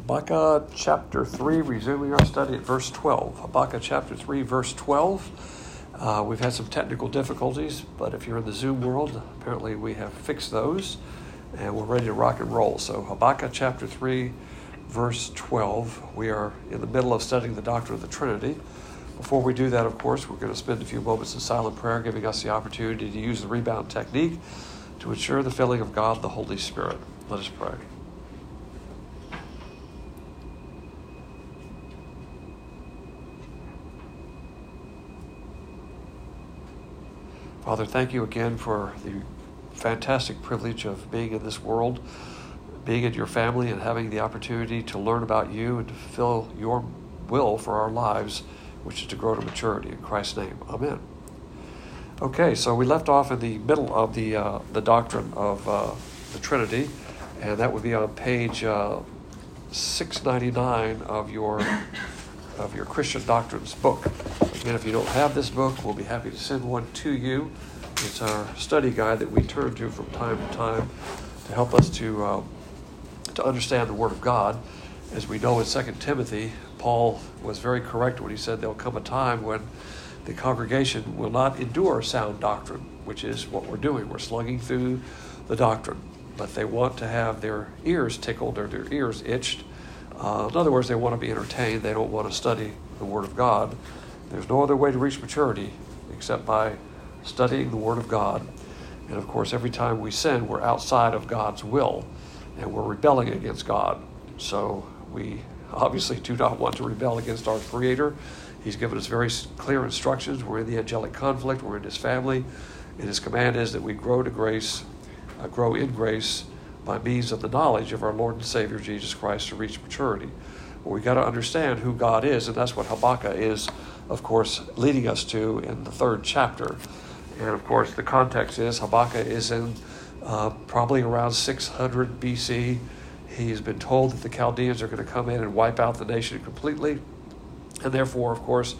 Habakkuk chapter 3, resuming our study at verse 12. Habakkuk chapter 3, verse 12. We've had some technical difficulties, but if you're in the Zoom world, apparently we have fixed those, and we're ready to rock and roll. So Habakkuk chapter 3, verse 12. We are in the middle of studying the doctrine of the Trinity. Before we do that, of course, we're going to spend a few moments in silent prayer, giving us the opportunity to use the rebound technique to ensure the filling of God, the Holy Spirit. Let us pray. Father, thank you again for the fantastic privilege of being in this world, being in your family, and having the opportunity to learn about you and to fulfill your will for our lives, which is to grow to maturity. In Christ's name, amen. Okay, so we left off in the middle of the doctrine of the Trinity, and that would be on page 699 of your Christian Doctrines book. Again, if you don't have this book, we'll be happy to send one to you. It's our study guide that we turn to from time to time to help us to understand the Word of God. As we know in 2 Timothy, Paul was very correct when he said there'll come a time when the congregation will not endure sound doctrine, which is what we're doing. We're slugging through the doctrine, but they want to have their ears tickled or their ears itched. In other words, they want to be entertained. They don't want to study the Word of God. There's no other way to reach maturity except by studying the Word of God. And of course, every time we sin, we're outside of God's will, and we're rebelling against God. So we obviously do not want to rebel against our Creator. He's given us very clear instructions. We're in the angelic conflict. We're in His family. And His command is that we grow in grace by means of the knowledge of our Lord and Savior, Jesus Christ, to reach maturity. But we've got to understand who God is, and that's what Habakkuk is, of course, leading us to in the 3rd chapter. And of course, the context is Habakkuk is in probably around 600 BC. He's been told that the Chaldeans are going to come in and wipe out the nation completely. And therefore, of course,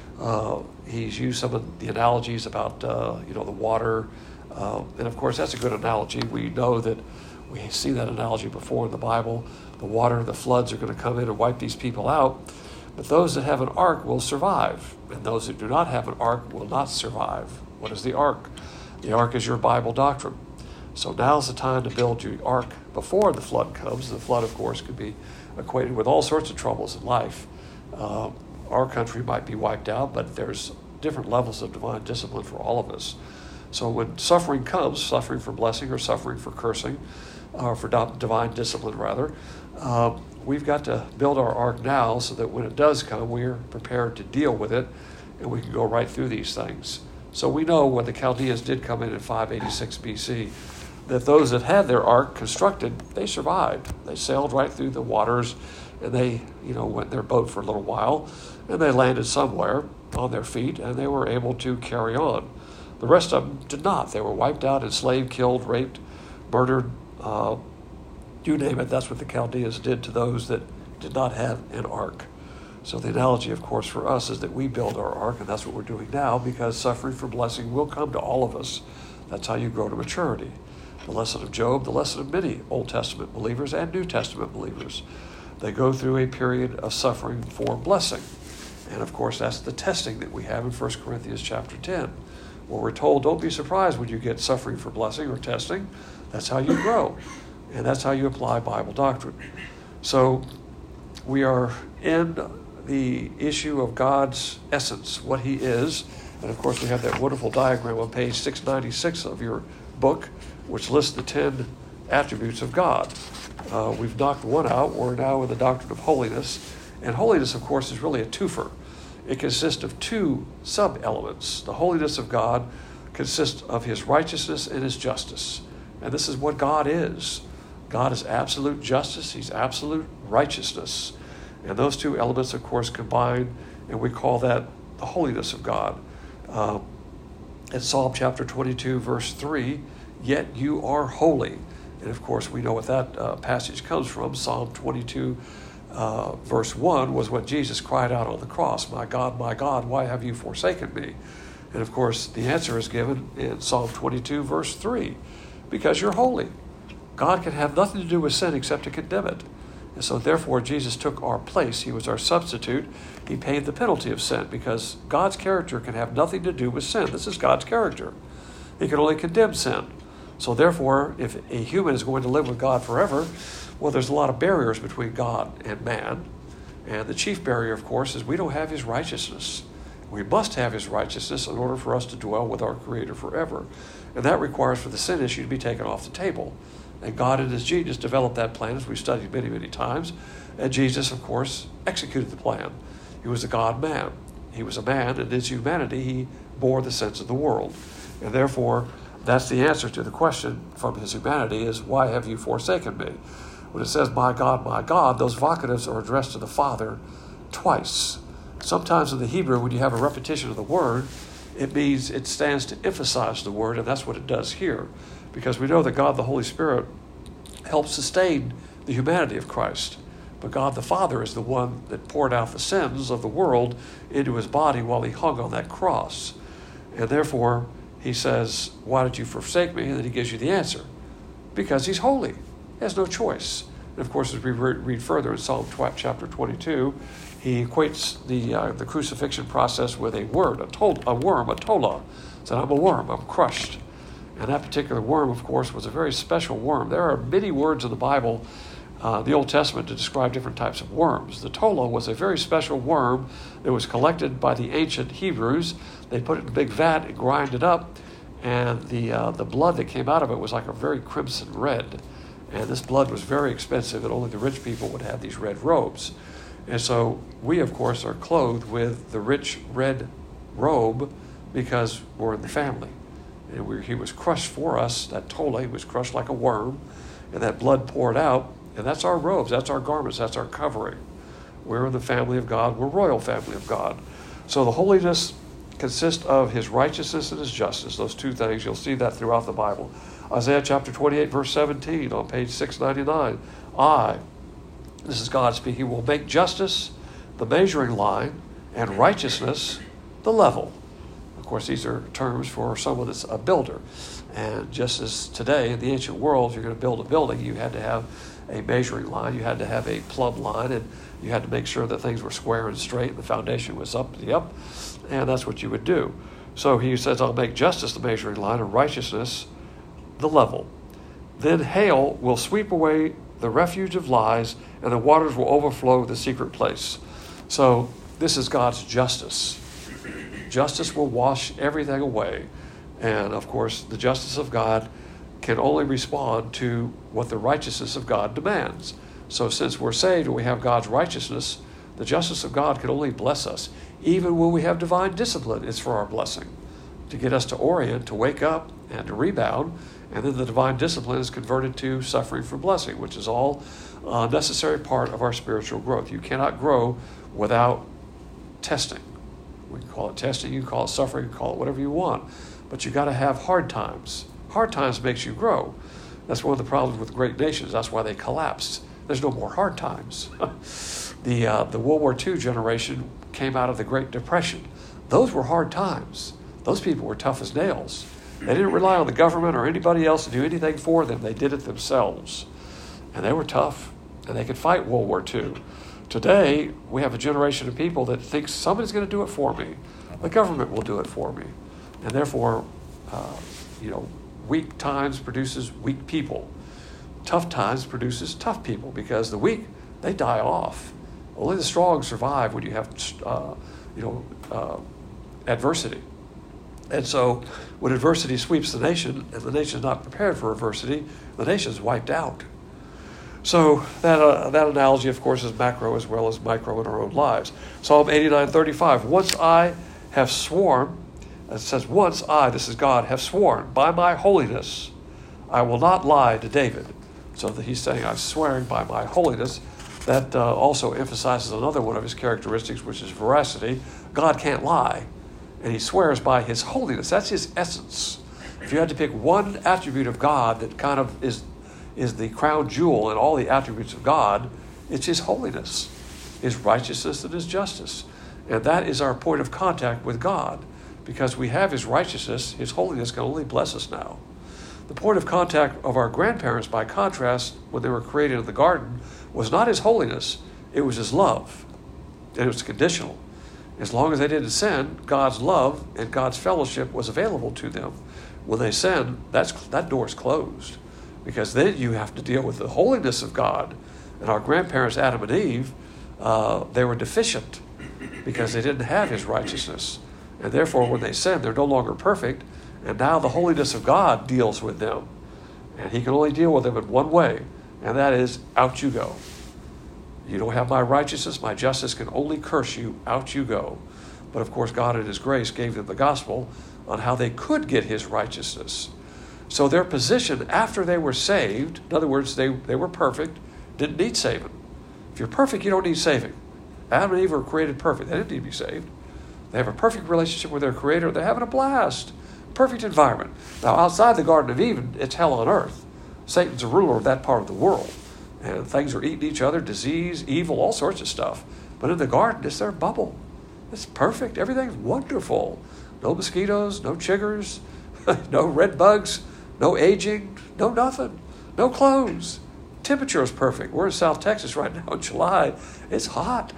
he's used some of the analogies about, the water. And of course, that's a good analogy. We know that we've seen that analogy before in the Bible. The water, the floods are going to come in and wipe these people out. But those that have an ark will survive. And those that do not have an ark will not survive. What is the ark? The ark is your Bible doctrine. So now's the time to build your ark before the flood comes. The flood, of course, could be equated with all sorts of troubles in life. Our country might be wiped out, but there's different levels of divine discipline for all of us. So when suffering comes, suffering for blessing or suffering for cursing, or for divine discipline rather, we've got to build our ark now so that when it does come, we're prepared to deal with it, and we can go right through these things. So we know when the Chaldeans did come in 586 BC, that those that had their ark constructed, they survived. They sailed right through the waters, and they, went in their boat for a little while, and they landed somewhere on their feet, and they were able to carry on. The rest of them did not. They were wiped out, enslaved, killed, raped, murdered, you name it. That's what the Chaldeans did to those that did not have an ark. So the analogy, of course, for us is that we build our ark, and that's what we're doing now, because suffering for blessing will come to all of us. That's how you grow to maturity. The lesson of Job, the lesson of many Old Testament believers and New Testament believers. They go through a period of suffering for blessing. And of course, that's the testing that we have in 1 Corinthians chapter 10, where we're told, don't be surprised when you get suffering for blessing or testing. That's how you grow. And that's how you apply Bible doctrine. So we are in the issue of God's essence, what He is. And of course, we have that wonderful diagram on page 696 of your book, which lists the 10 attributes of God. We've knocked one out. We're now in the doctrine of holiness. And holiness, of course, is really a twofer. It consists of 2 sub-elements. The holiness of God consists of His righteousness and His justice. And this is what God is. God is absolute justice. He's absolute righteousness. And those 2 elements, of course, combine, and we call that the holiness of God. In Psalm chapter 22, verse 3, yet you are holy. And of course, we know what that passage comes from. Psalm 22, verse 1 was what Jesus cried out on the cross, my God, why have you forsaken me? And of course, the answer is given in Psalm 22, verse 3, because you're holy. God can have nothing to do with sin except to condemn it. And so therefore Jesus took our place. He was our substitute. He paid the penalty of sin because God's character can have nothing to do with sin. This is God's character. He can only condemn sin. So therefore, if a human is going to live with God forever, well, there's a lot of barriers between God and man. And the chief barrier, of course, is we don't have his righteousness. We must have his righteousness in order for us to dwell with our Creator forever. And that requires for the sin issue to be taken off the table. And God in his genius developed that plan, as we've studied many, many times. And Jesus, of course, executed the plan. He was a God-man. He was a man, and in his humanity, he bore the sins of the world. And therefore, that's the answer to the question from his humanity is, why have you forsaken me? When it says, my God, those vocatives are addressed to the Father twice. Sometimes in the Hebrew, when you have a repetition of the word, it means it stands to emphasize the word, and that's what it does here. Because we know that God the Holy Spirit helps sustain the humanity of Christ. But God the Father is the one that poured out the sins of the world into his body while he hung on that cross. And therefore, he says, why did you forsake me? And then he gives you the answer. Because he's holy. He has no choice. And of course, as we read further in Psalm chapter 22, he equates the crucifixion process with a word, a worm, a tola. He said, I'm a worm, I'm crushed. And that particular worm, of course, was a very special worm. There are many words in the Bible, the Old Testament, to describe different types of worms. The tola was a very special worm that was collected by the ancient Hebrews. They put it in a big vat and grind it up, and the blood that came out of it was like a very crimson red. And this blood was very expensive, and only the rich people would have these red robes. And so we, of course, are clothed with the rich red robe because we're in the family. And he was crushed for us. That tola, he was crushed like a worm, and that blood poured out. And that's our robes, that's our garments, that's our covering. We're in the family of God. We're royal family of God. So the holiness consists of his righteousness and his justice. Those two things, you'll see that throughout the Bible. Isaiah chapter 28, verse 17 on page 699. This is God speaking, will make justice the measuring line and righteousness the level. Of course, these are terms for someone that's a builder. And just as today in the ancient world, if you're going to build a building, you had to have a measuring line, you had to have a plumb line, and you had to make sure that things were square and straight, and the foundation was up, and that's what you would do. So he says, I'll make justice the measuring line and righteousness the level. Then hail will sweep away the refuge of lies, and the waters will overflow the secret place. So this is God's justice. Justice will wash everything away. And of course, the justice of God can only respond to what the righteousness of God demands. So since we're saved and we have God's righteousness, the justice of God can only bless us. Even when we have divine discipline, it's for our blessing, to get us to orient, to wake up, and to rebound. And then the divine discipline is converted to suffering for blessing, which is all a necessary part of our spiritual growth. You cannot grow without testing. We can call it testing, you can call it suffering, you can call it whatever you want. But you got to have hard times. Hard times makes you grow. That's one of the problems with great nations. That's why they collapsed. There's no more hard times. The World War II generation came out of the Great Depression. Those were hard times. Those people were tough as nails. They didn't rely on the government or anybody else to do anything for them. They did it themselves. And they were tough, and they could fight World War II. Today, we have a generation of people that thinks somebody's going to do it for me. The government will do it for me. And therefore, weak times produces weak people. Tough times produces tough people because the weak, they die off. Only the strong survive when you have, adversity. And so when adversity sweeps the nation, and the nation's not prepared for adversity, the nation's wiped out. So that analogy, of course, is macro as well as micro in our own lives. Psalm 89:35. Once I have sworn, it says, once I, this is God, have sworn by my holiness, I will not lie to David. So that he's saying, I'm swearing by my holiness. That also emphasizes another one of his characteristics, which is veracity. God can't lie. And he swears by his holiness. That's his essence. If you had to pick one attribute of God that kind of is the crown jewel in all the attributes of God, it's his holiness, his righteousness, and his justice. And that is our point of contact with God. Because we have his righteousness, his holiness can only bless us now. The point of contact of our grandparents, by contrast, when they were created in the garden, was not his holiness, it was his love. And it was conditional. As long as they didn't sin, God's love and God's fellowship was available to them. When they sin, that door's closed. Because then you have to deal with the holiness of God. And our grandparents, Adam and Eve, they were deficient because they didn't have his righteousness. And therefore, when they sin, they're no longer perfect. And now the holiness of God deals with them. And he can only deal with them in one way, and that is, out you go. You don't have my righteousness, my justice can only curse you, out you go. But of course, God in his grace gave them the gospel on how they could get his righteousness. So their position after they were saved, in other words, they were perfect, didn't need saving. If you're perfect, you don't need saving. Adam and Eve were created perfect. They didn't need to be saved. They have a perfect relationship with their Creator. They're having a blast. Perfect environment. Now, outside the Garden of Eden, it's hell on earth. Satan's a ruler of that part of the world. And things are eating each other, disease, evil, all sorts of stuff. But in the garden, it's their bubble. It's perfect. Everything's wonderful. No mosquitoes, no chiggers, no red bugs, no aging, no nothing, no clothes. Temperature is perfect. We're in South Texas right now in July. It's hot.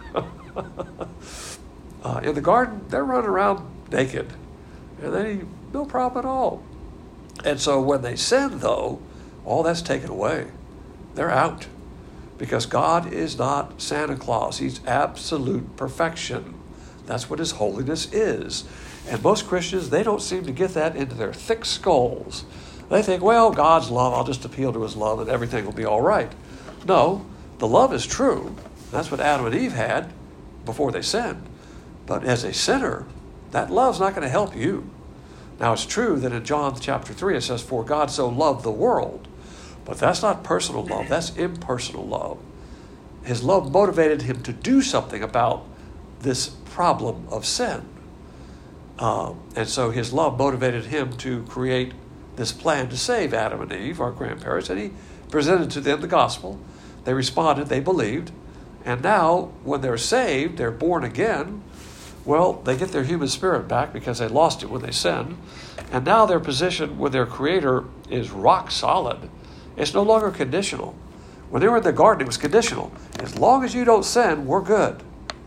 In the garden, they're running around naked. And they no problem at all. And so when they sin, though, all that's taken away. They're out. Because God is not Santa Claus. He's absolute perfection. That's what his holiness is. And most Christians, they don't seem to get that into their thick skulls. They think, well, God's love, I'll just appeal to his love and everything will be all right. No, the love is true. That's what Adam and Eve had before they sinned. But as a sinner, that love's not going to help you. Now, it's true that in John chapter 3, it says, for God so loved the world. But that's not personal love. That's impersonal love. His love motivated him to do something about this problem of sin. And so his love motivated him to create this plan to save Adam and Eve, our grandparents, and he presented to them the gospel. They responded, they believed. And now, when they're saved, they're born again. Well, they get their human spirit back because they lost it when they sinned. And now their position with their Creator is rock solid. It's no longer conditional. When they were in the garden, it was conditional. As long as you don't sin, we're good.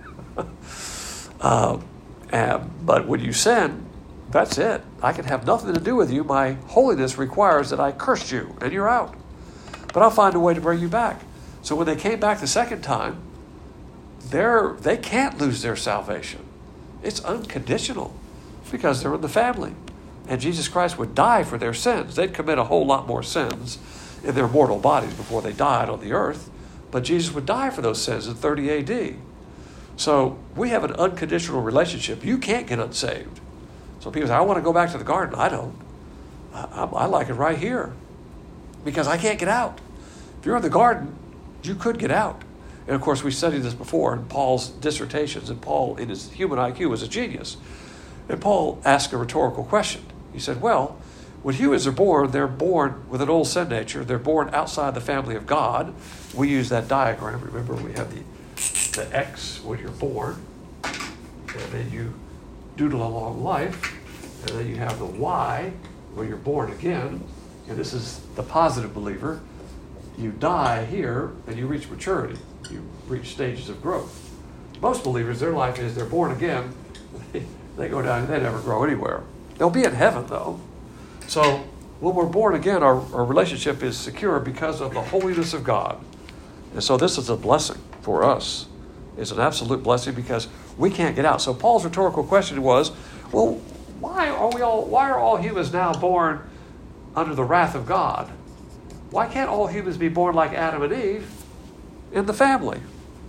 But when you sin, that's it. I can have nothing to do with you. My holiness requires that I curse you, and you're out. But I'll find a way to bring you back. So when they came back the second time, they can't lose their salvation. It's unconditional because they're in the family. And Jesus Christ would die for their sins. They'd commit a whole lot more sins in their mortal bodies before they died on the earth. But Jesus would die for those sins in 30 AD. So we have an unconditional relationship. You can't get unsaved. So people say, I want to go back to the garden. I don't. I like it right here because I can't get out. If you're in the garden, you could get out. And of course, we studied this before in Paul's dissertations, and Paul, in his human IQ, was a genius. And Paul asked a rhetorical question. He said, well, when humans are born, they're born with an old sin nature. They're born outside the family of God. We use that diagram. Remember, we have the X when you're born, and then you doodle along life, and then you have the Y when you're born again, and this is the positive believer. You die here, and you reach maturity. You reach stages of growth. Most believers, their life is they're born again, they go down, they never grow anywhere. They'll be in heaven, though. So when we're born again, our relationship is secure because of the holiness of God. And so this is a blessing for us. It's an absolute blessing because we can't get out. So Paul's rhetorical question was, well, why are all humans now born under the wrath of God? Why can't all humans be born like Adam and Eve in the family?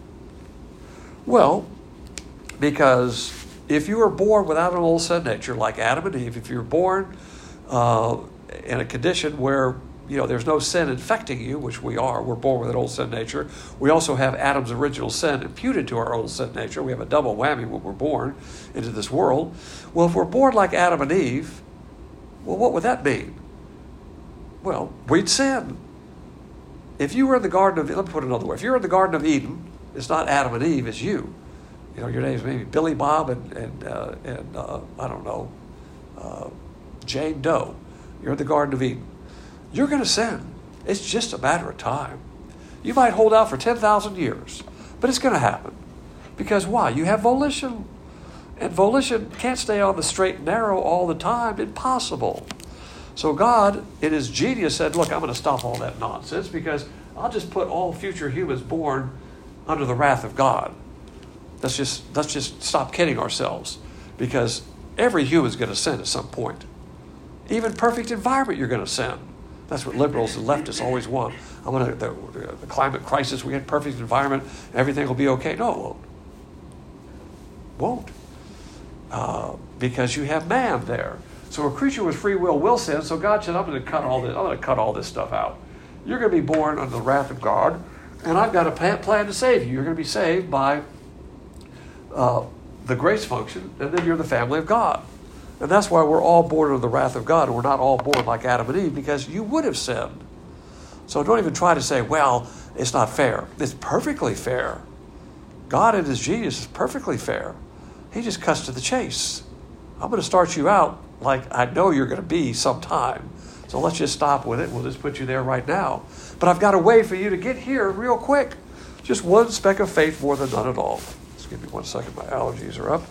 Well, because if you were born without an old sin nature like Adam and Eve, if you're born in a condition where there's no sin infecting you, which we are, we're born with an old sin nature. We also have Adam's original sin imputed to our old sin nature. We have a double whammy when we're born into this world. Well, if we're born like Adam and Eve, well, what would that mean? Well, we'd sin. If you were in the Garden of, let me put it another way. If you're in the Garden of Eden, it's not Adam and Eve, it's you. Your name's maybe Billy Bob and I don't know, Jane Doe. You're in the Garden of Eden. You're going to sin. It's just a matter of time. You might hold out for 10,000 years, but it's going to happen. Because why? You have volition. And volition can't stay on the straight and narrow all the time. Impossible. So God, in his genius, said, look, I'm going to stop all that nonsense because I'll just put all future humans born under the wrath of God. Let's just stop kidding ourselves, because every human's going to sin at some point. Even perfect environment, you're going to sin. That's what liberals and leftists always want. The climate crisis, we get perfect environment, everything will be okay. No, it won't. Because you have man there. So a creature with free will sin. So God said, I'm going to cut all this stuff out. You're going to be born under the wrath of God, and I've got a plan to save you. You're going to be saved by the grace function, and then you're the family of God. And that's why we're all born under the wrath of God, and we're not all born like Adam and Eve, because you would have sinned. So don't even try to say, well, it's not fair. It's perfectly fair. God in his genius is perfectly fair. He just cuts to the chase. I'm going to start you out like I know you're going to be sometime. So let's just stop with it. We'll just put you there right now. But I've got a way for you to get here real quick. Just one speck of faith more than none at all. Just give me 1 second. My allergies are up.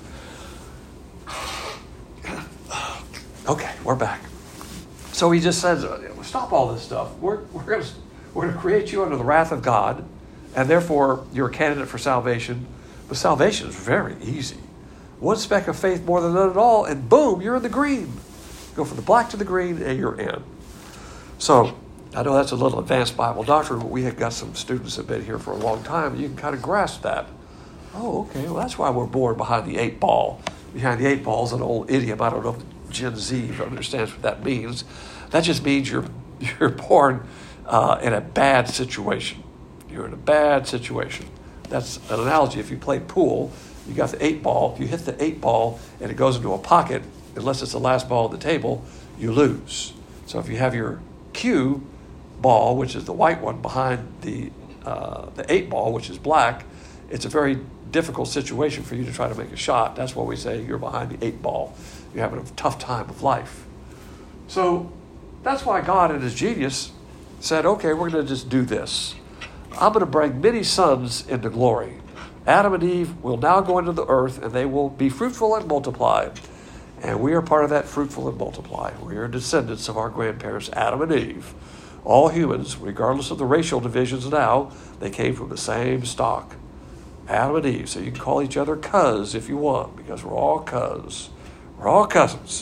Okay, we're back. So he just says, stop all this stuff. We're going to create you under the wrath of God, and therefore you're a candidate for salvation. But salvation is very easy. One speck of faith more than none at all, and boom, you're in the green. Go from the black to the green, and you're in. So I know that's a little advanced Bible doctrine, but we have got some students that have been here for a long time, and you can kind of grasp that. Oh, okay, well, that's why we're born behind the 8 ball. Behind the 8 ball is an old idiom. I don't know if Gen Z understands what that means. That just means you're born in a bad situation. You're in a bad situation. That's an analogy. If you play pool, you got the 8 ball. If you hit the 8 ball and it goes into a pocket, unless it's the last ball on the table, you lose. So if you have your cue ball, which is the white one, behind the 8 ball, which is black, it's a very difficult situation for you to try to make a shot. That's why we say you're behind the 8 ball. You're having a tough time of life. So that's why God in his genius said, okay, we're going to just do this. I'm going to bring many sons into glory. Adam and Eve will now go into the earth, and they will be fruitful and multiply. And we are part of that fruitful and multiply. We are descendants of our grandparents, Adam and Eve. All humans, regardless of the racial divisions now, they came from the same stock. Adam and Eve. So you can call each other cuz if you want, because we're all cuz. We're all cousins.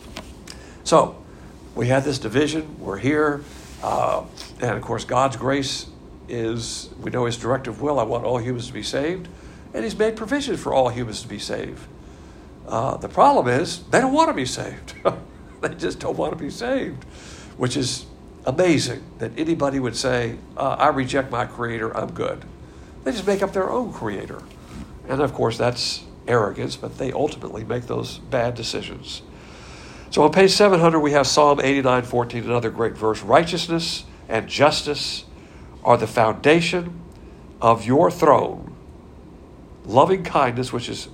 So we had this division. We're here. And of course, God's grace is, we know his directive will. I want all humans to be saved. And he's made provision for all humans to be saved. The problem is they don't want to be saved. They just don't want to be saved, which is amazing that anybody would say, I reject my creator, I'm good. They just make up their own creator. And of course, that's arrogance, but they ultimately make those bad decisions. So on page 700, we have Psalm 89:14, another great verse. Righteousness and justice are the foundation of your throne. Loving kindness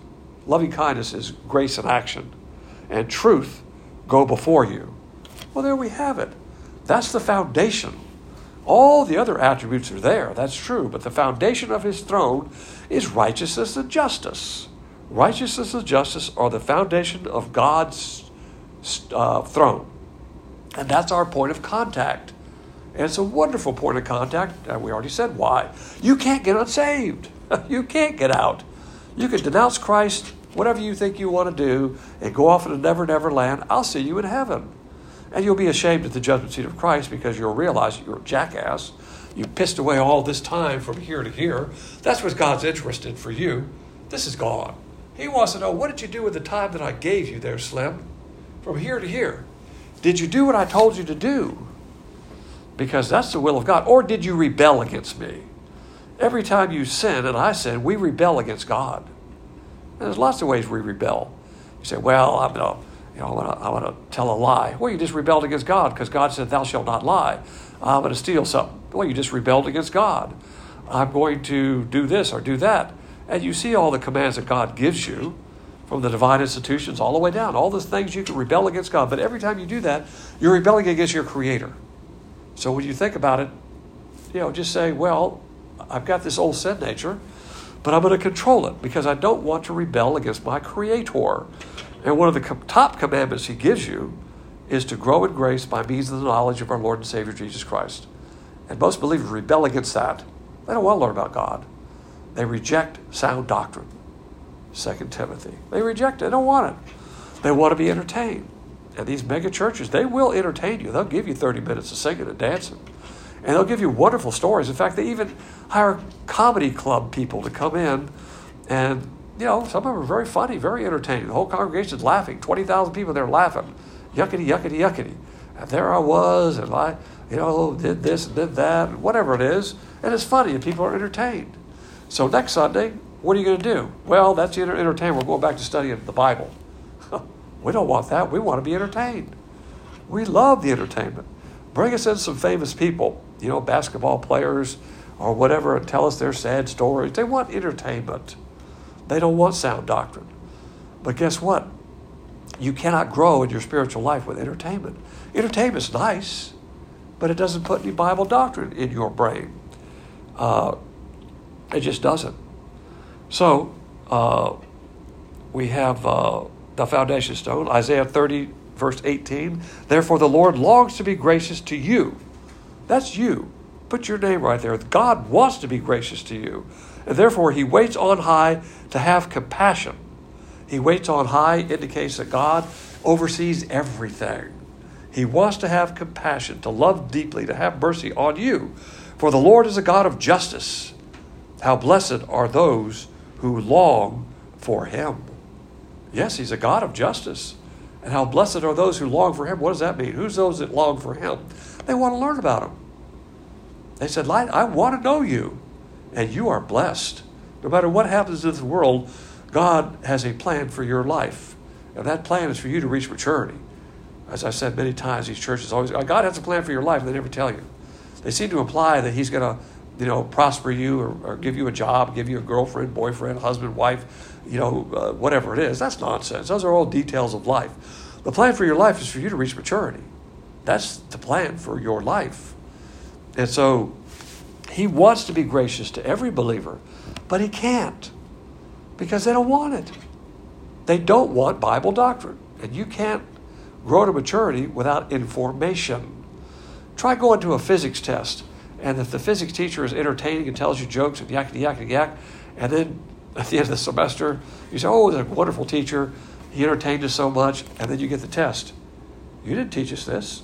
is grace in action, and truth go before you. Well, there we have it. That's the foundation. All the other attributes are there, that's true, but the foundation of his throne is righteousness and justice. Righteousness and justice are the foundation of God's throne. And that's our point of contact. And it's a wonderful point of contact, and we already said why. You can't get unsaved. You can't get out. You can denounce Christ, whatever you think you want to do, and go off in a never, never land. I'll see you in heaven. And you'll be ashamed at the judgment seat of Christ, because you'll realize you're a jackass. You pissed away all this time from here to here. That's what God's interested for you. This is gone. He wants to know, what did you do with the time that I gave you there, Slim? From here to here. Did you do what I told you to do? Because that's the will of God. Or did you rebel against me? Every time you sin and I sin, we rebel against God. And there's lots of ways we rebel. You say, well, I'm going to tell a lie. Well, you just rebelled against God, because God said, thou shalt not lie. I'm going to steal something. Well, you just rebelled against God. I'm going to do this or do that. And you see all the commands that God gives you. from the divine institutions all the way down. All those things you can rebel against God. But every time you do that, you're rebelling against your Creator. So when you think about it, just say, well, I've got this old sin nature, but I'm going to control it because I don't want to rebel against my Creator. And one of the top commandments he gives you is to grow in grace by means of the knowledge of our Lord and Savior Jesus Christ. And most believers rebel against that. They don't want to learn about God. They reject sound doctrine. 2 Timothy. They reject it. They don't want it. They want to be entertained. And these mega churches, they will entertain you. They'll give you 30 minutes of singing and dancing. And they'll give you wonderful stories. In fact, they even hire comedy club people to come in. And, some of them are very funny, very entertaining. The whole congregation's laughing. 20,000 people there laughing. Yuckity, yuckity, yuckity. And there I was, and I, did this and did that, and whatever it is. And it's funny, and people are entertained. So next Sunday, what are you going to do? Well, that's the entertainment. We're going back to studying the Bible. We don't want that. We want to be entertained. We love the entertainment. Bring us in some famous people, basketball players or whatever, and tell us their sad stories. They want entertainment. They don't want sound doctrine. But guess what? You cannot grow in your spiritual life with entertainment. Entertainment's nice, but it doesn't put any Bible doctrine in your brain. It just doesn't. So, we have the foundation stone, Isaiah 30, verse 18. Therefore, the Lord longs to be gracious to you. That's you. Put your name right there. God wants to be gracious to you. And therefore, he waits on high to have compassion. He waits on high indicates that God oversees everything. He wants to have compassion, to love deeply, to have mercy on you. For the Lord is a God of justice. How blessed are those who long for him. Yes, he's a God of justice. And how blessed are those who long for him. What does that mean? Who's those that long for him? They want to learn about him. They said, I want to know you. And you are blessed. No matter what happens in this world, God has a plan for your life. And that plan is for you to reach maturity. As I've said many times, these churches always, God has a plan for your life, and they never tell you. They seem to imply that he's going to, prosper you or give you a job, give you a girlfriend, boyfriend, husband, wife, whatever it is. That's nonsense. Those are all details of life. The plan for your life is for you to reach maturity. That's the plan for your life. And so he wants to be gracious to every believer, but he can't because they don't want it. They don't want Bible doctrine. And you can't grow to maturity without information. Try going to a physics test, and if the physics teacher is entertaining and tells you jokes and yakety yakety yak, and then at the end of the semester, you say, oh, he's a wonderful teacher. He entertained us so much, and then you get the test. You didn't teach us this.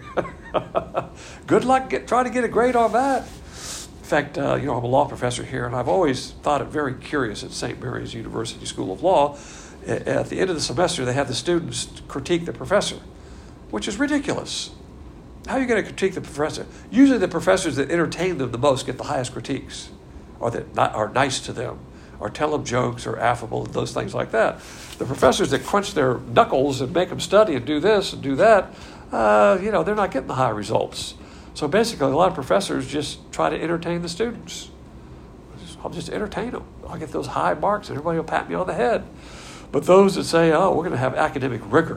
Good luck trying to get a grade on that. In fact, I'm a law professor here, and I've always thought it very curious at St. Mary's University School of Law. At the end of the semester, they have the students critique the professor, which is ridiculous. How are you going to critique the professor? Usually the professors that entertain them the most get the highest critiques, or that are nice to them, or tell them jokes, or affable, and those things like that. The professors that crunch their knuckles and make them study and do this and do that, they're not getting the high results. So basically, a lot of professors just try to entertain the students. I'll just entertain them. I'll get those high marks, and everybody will pat me on the head. But those that say, we're going to have academic rigor,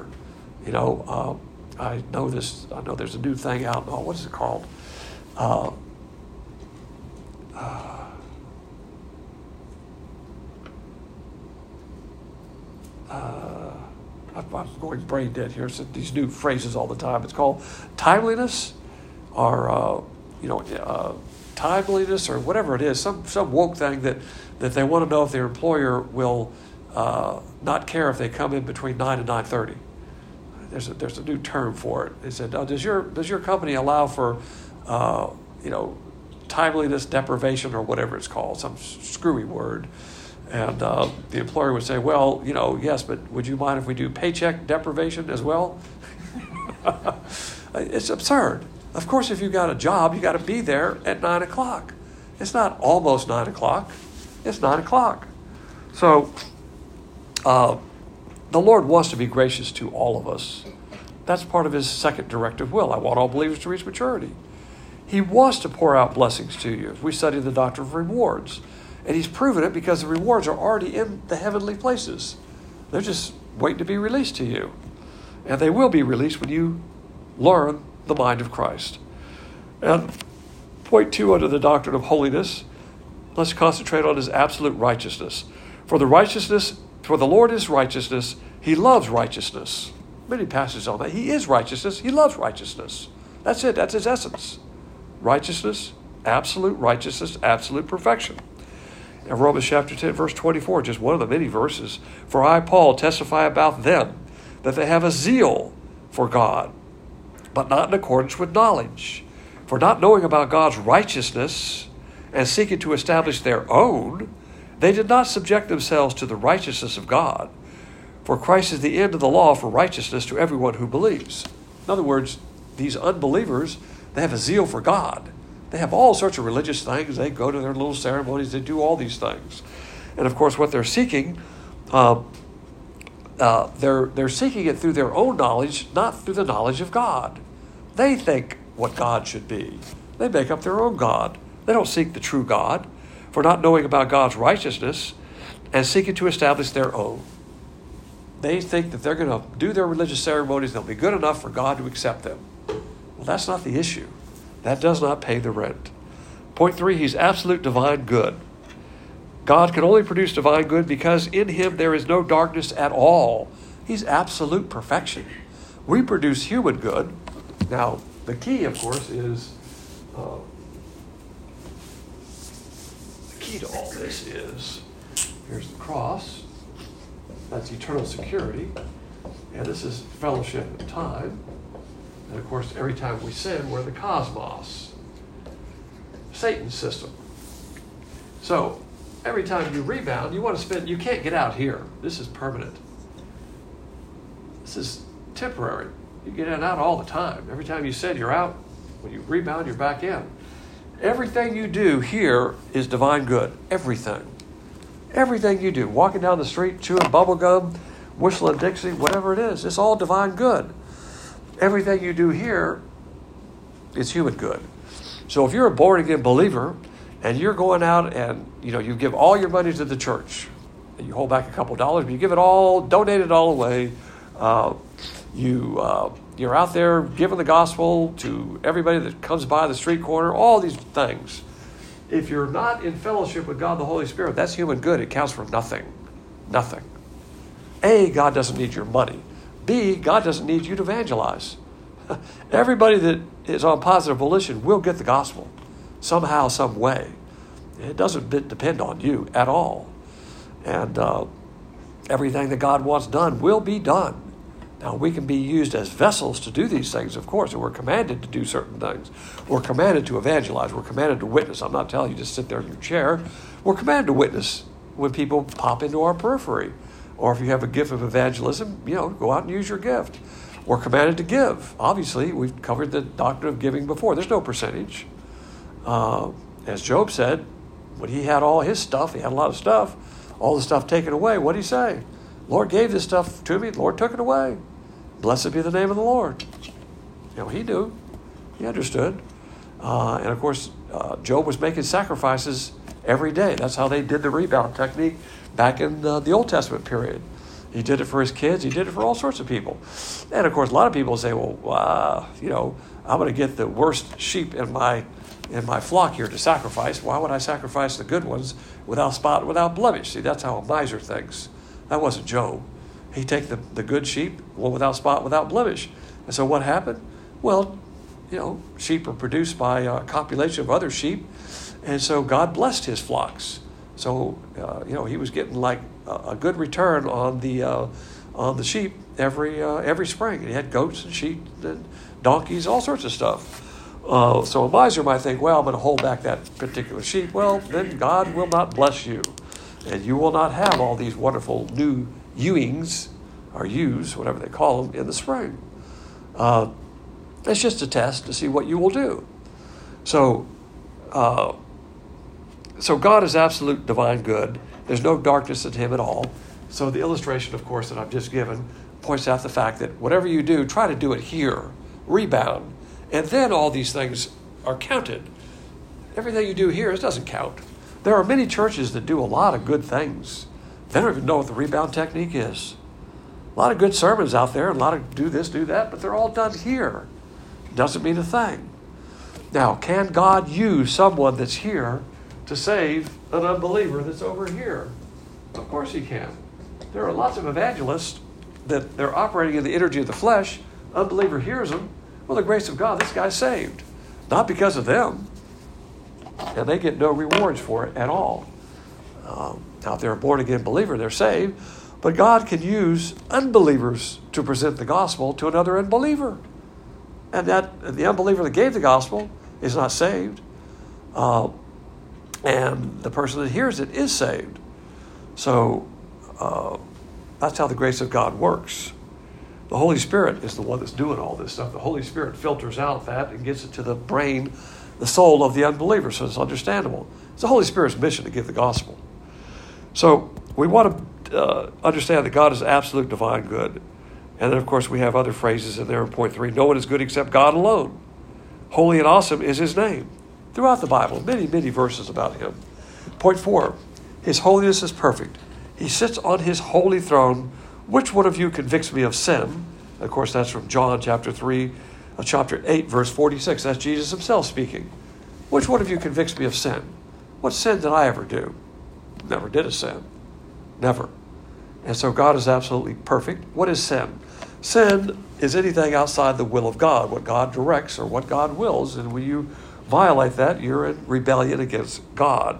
I know there's a new thing out. What is it called? I'm going brain dead here. So these new phrases all the time. It's called timeliness, or timeliness, or whatever it is. Some woke thing that they want to know if their employer will not care if they come in between 9 and 9:30. There's a new term for it. They said, does your company allow for timeliness deprivation, or whatever it's called, some screwy word? And the employer would say, well, yes, but would you mind if we do paycheck deprivation as well? It's absurd. Of course, if you've got a job, you got to be there at 9 o'clock. It's not almost 9 o'clock. It's 9 o'clock. So the Lord wants to be gracious to all of us. That's part of his second directive will. I want all believers to reach maturity. He wants to pour out blessings to you. If we study the doctrine of rewards, and he's proven it because the rewards are already in the heavenly places. They're just waiting to be released to you. And they will be released when you learn the mind of Christ. And point 2 under the doctrine of holiness, let's concentrate on his absolute righteousness. For the Lord is righteousness. He loves righteousness. Many passages on that. He is righteousness. He loves righteousness. That's it. That's his essence. Righteousness, absolute perfection. And Romans chapter 10, verse 24, just one of the many verses. For I, Paul, testify about them, that they have a zeal for God, but not in accordance with knowledge. For not knowing about God's righteousness and seeking to establish their own, they did not subject themselves to the righteousness of God. For Christ is the end of the law for righteousness to everyone who believes. In other words, these unbelievers, they have a zeal for God. They have all sorts of religious things. They go to their little ceremonies. They do all these things. And of course, what they're seeking, they're seeking it through their own knowledge, not through the knowledge of God. They think what God should be. They make up their own God. They don't seek the true God, for not knowing about God's righteousness and seeking to establish their own. They think that they're going to do their religious ceremonies, they'll be good enough for God to accept them. Well, that's not the issue. That does not pay the rent. Point 3, he's absolute divine good. God can only produce divine good because in him there is no darkness at all. He's absolute perfection. We produce human good. Now, the key, of course, is the key to all this is, here's the cross. That's eternal security. And this is fellowship of time. And of course, every time we sin, we're the cosmos, Satan's system. So, every time you rebound, you want to spend, you can't get out here. This is permanent. This is temporary. You get in and out all the time. Every time you sin, you're out. When you rebound, you're back in. Everything you do here is divine good. Everything. Everything you do. Walking down the street, chewing bubble gum, whistling Dixie, whatever it is, it's all divine good. Everything you do here is human good. So if you're a born-again believer and you're going out and, you give all your money to the church, and you hold back a couple dollars, but you give it all, donate it all away, you're out there giving the gospel to everybody that comes by the street corner, all these things. If you're not in fellowship with God the Holy Spirit, that's human good. It counts for nothing. Nothing. A, God doesn't need your money. B, God doesn't need you to evangelize. Everybody that is on positive volition will get the gospel somehow, some way. It doesn't depend on you at all. And everything that God wants done will be done. Now, we can be used as vessels to do these things, of course, and we're commanded to do certain things. We're commanded to evangelize. We're commanded to witness. I'm not telling you just sit there in your chair. We're commanded to witness when people pop into our periphery. Or if you have a gift of evangelism, go out and use your gift. We're commanded to give. Obviously, we've covered the doctrine of giving before. There's no percentage. As Job said, when he had all his stuff, he had a lot of stuff, all the stuff taken away, what did he say? Lord gave this stuff to me, the Lord took it away. Blessed be the name of the Lord. He knew. He understood. And of course, Job was making sacrifices every day. That's how they did the rebound technique back in the Old Testament period. He did it for his kids. He did it for all sorts of people. And of course, a lot of people say, well, I'm going to get the worst sheep in my flock here to sacrifice. Why would I sacrifice the good ones without spot, without blemish? See, that's how a miser thinks. That wasn't Job. He'd take the good sheep, one without spot, without blemish. And so what happened? Well, sheep are produced by a copulation of other sheep. And so God blessed his flocks. So, he was getting like a good return on the sheep every spring. And he had goats and sheep and donkeys, all sorts of stuff. So a miser might think, well, I'm going to hold back that particular sheep. Well, then God will not bless you. And you will not have all these wonderful new ewings, or ewes, whatever they call them, in the spring. It's just a test to see what you will do. So God is absolute divine good. There's no darkness in him at all. So the illustration, of course, that I've just given points out the fact that whatever you do, try to do it here. Rebound. And then all these things are counted. Everything you do here, it doesn't count. There are many churches that do a lot of good things. They don't even know what the rebound technique is. A lot of good sermons out there, and a lot of do this, do that, but they're all done here. Doesn't mean a thing. Now, can God use someone that's here to save an unbeliever that's over here? Of course he can. There are lots of evangelists that they're operating in the energy of the flesh. Unbeliever hears them. Well, the grace of God, this guy's saved. Not because of them. And they get no rewards for it at all. Now, if they're a born-again believer, they're saved. But God can use unbelievers to present the gospel to another unbeliever. And that the unbeliever that gave the gospel is not saved. And the person that hears it is saved. So that's how the grace of God works. The Holy Spirit is the one that's doing all this stuff. The Holy Spirit filters out that and gets it to the brain, the soul of the unbeliever, so it's understandable. It's the Holy Spirit's mission to give the gospel. So we want to understand that God is absolute divine good. And then, of course, we have other phrases in there in point 3. No one is good except God alone. Holy and awesome is his name. Throughout the Bible, many, many verses about him. Point 4, his holiness is perfect. He sits on his holy throne. Which one of you convicts me of sin? Of course, that's from John chapter 8, verse 46. That's Jesus himself speaking. Which one of you convicts me of sin? What sin did I ever do? Never did a sin. Never. And so God is absolutely perfect. What is sin? Sin is anything outside the will of God, what God directs or what God wills. And when you violate that, you're in rebellion against God.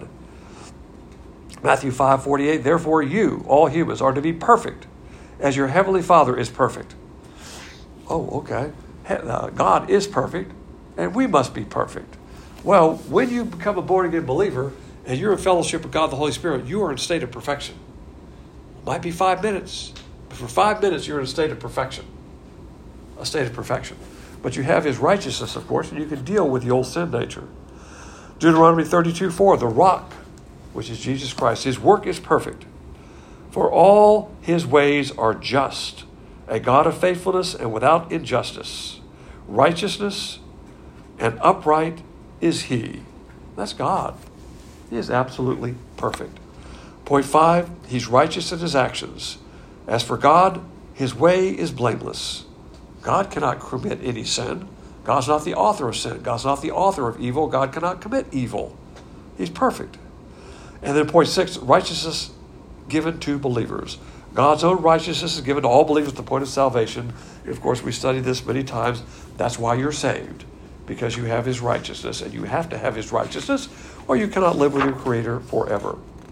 Matthew 5:48, therefore you, all humans, are to be perfect, as your heavenly Father is perfect. Oh, okay. God is perfect, and we must be perfect. Well, when you become a born-again believer, and you're in fellowship with God the Holy Spirit, you are in a state of perfection. It might be 5 minutes. But for 5 minutes, you're in a state of perfection. A state of perfection. But you have his righteousness, of course, and you can deal with the old sin nature. Deuteronomy 32:4, the rock, which is Jesus Christ, his work is perfect. For all his ways are just, a God of faithfulness and without injustice. Righteousness and upright is he. That's God. He is absolutely perfect. Point 5, he's righteous in his actions. As for God, his way is blameless. God cannot commit any sin. God's not the author of sin. God's not the author of evil. God cannot commit evil. He's perfect. And then point 6, righteousness given to believers. God's own righteousness is given to all believers at the point of salvation. Of course, we studied this many times. That's why you're saved, because you have his righteousness, and you have to have his righteousness, or you cannot live with your Creator forever.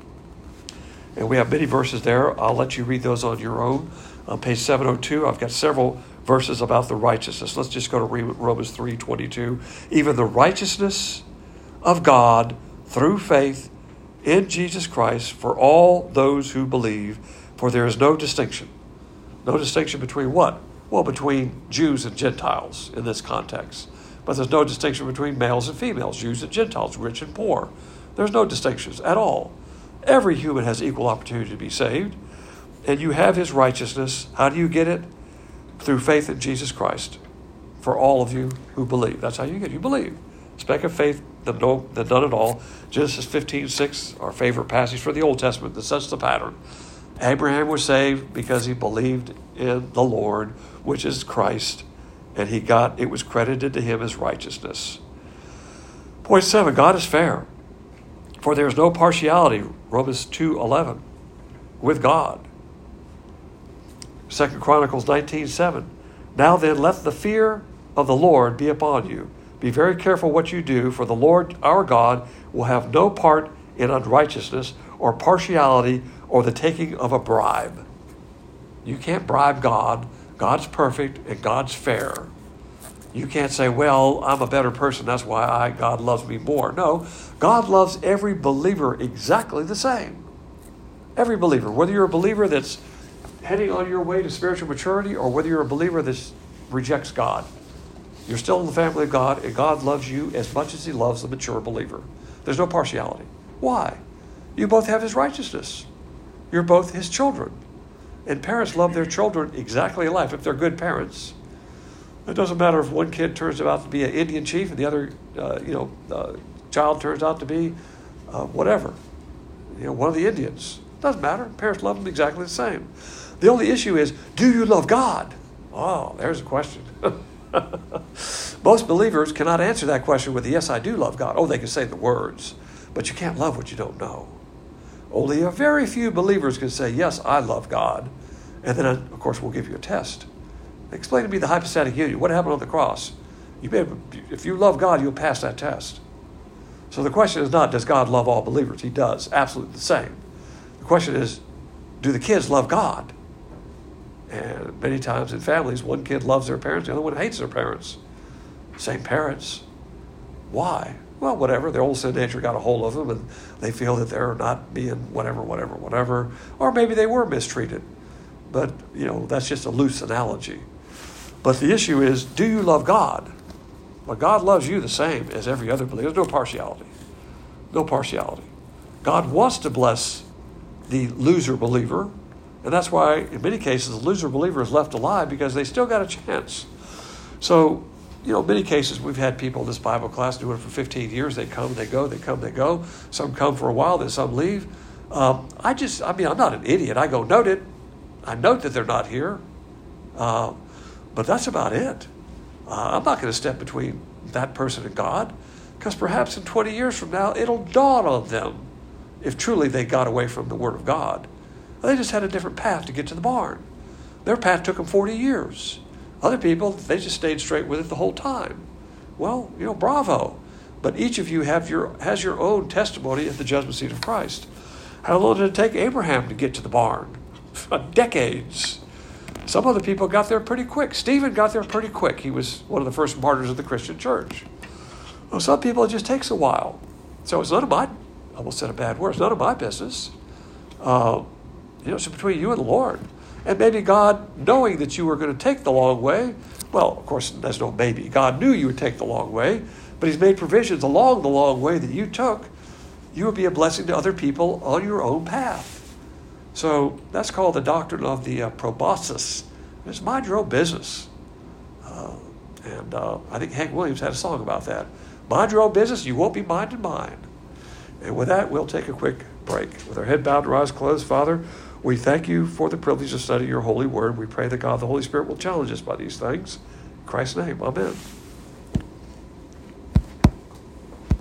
And we have many verses there. I'll let you read those on your own. On page 702, I've got several verses about the righteousness. Let's just go to Romans 3:22. Even the righteousness of God through faith in Jesus Christ for all those who believe, for there is no distinction. No distinction between what? Well, between Jews and Gentiles in this context. But there's no distinction between males and females, Jews and Gentiles, rich and poor. There's no distinctions at all. Every human has equal opportunity to be saved. And you have his righteousness. How do you get it? Through faith in Jesus Christ. For all of you who believe. That's how you get it. You believe. Speck of faith, the none at all. Genesis 15:6, our favorite passage for the Old Testament that sets the pattern. Abraham was saved because he believed in the Lord, which is Christ, and it was credited to him as righteousness. Point 7, God is fair. For there is no partiality, Romans 2:11, with God. 2 Chronicles 19:7. Now then, let the fear of the Lord be upon you. Be very careful what you do, for the Lord our God will have no part in unrighteousness or partiality or the taking of a bribe. You can't bribe God. God's perfect and God's fair. You can't say, well, I'm a better person, that's why God loves me more. No, God loves every believer exactly the same. Every believer, whether you're a believer that's heading on your way to spiritual maturity or whether you're a believer that rejects God. You're still in the family of God, and God loves you as much as he loves the mature believer. There's no partiality. Why? You both have his righteousness. You're both his children. And parents love their children exactly alike if they're good parents. It doesn't matter if one kid turns out to be an Indian chief and the other child turns out to be whatever. One of the Indians. Doesn't matter. Parents love them exactly the same. The only issue is, do you love God? Oh, there's a question. Most believers cannot answer that question with, yes, I do love God. Oh, they can say the words, but you can't love what you don't know. Only a very few believers can say, yes, I love God. And then, of course, we'll give you a test. Explain to me the hypostatic union. What happened on the cross? If you love God, you'll pass that test. So the question is not, does God love all believers? He does, absolutely the same. The question is, do the kids love God? And many times in families, one kid loves their parents, the other one hates their parents. Same parents. Why? Well, whatever. Their old sin nature got a hold of them, and they feel that they're not being whatever. Or maybe they were mistreated. But, that's just a loose analogy. But the issue is, do you love God? Well, God loves you the same as every other believer. There's no partiality. No partiality. God wants to bless the loser believer, and that's why, in many cases, the loser believer is left alive because they still got a chance. So, in many cases, we've had people in this Bible class doing it for 15 years. They come, they go, they come, they go. Some come for a while, then some leave. I'm not an idiot. I note that they're not here. But that's about it. I'm not going to step between that person and God, because perhaps in 20 years from now, it'll dawn on them if truly they got away from the Word of God. They just had a different path to get to the barn. Their path took them 40 years. Other people, they just stayed straight with it the whole time. Well, bravo. But each of you has your own testimony at the judgment seat of Christ. How long did it take Abraham to get to the barn? Decades. Some other people got there pretty quick. Stephen got there pretty quick. He was one of the first martyrs of the Christian church. Well, some people, it just takes a while. So it's none of my, I almost said a bad word, it's none of my business. It's between you and the Lord. And maybe God, knowing that you were going to take the long way, well, of course, there's no maybe. God knew you would take the long way, but he's made provisions along the long way that you took. You would be a blessing to other people on your own path. So that's called the doctrine of the proboscis. It's mind your own business. I think Hank Williams had a song about that. Mind your own business, you won't be minding mine. And with that, we'll take a quick break. With our head bowed and our eyes closed, Father, we thank you for the privilege of studying your holy word. We pray that God, the Holy Spirit, will challenge us by these things. In Christ's name, amen.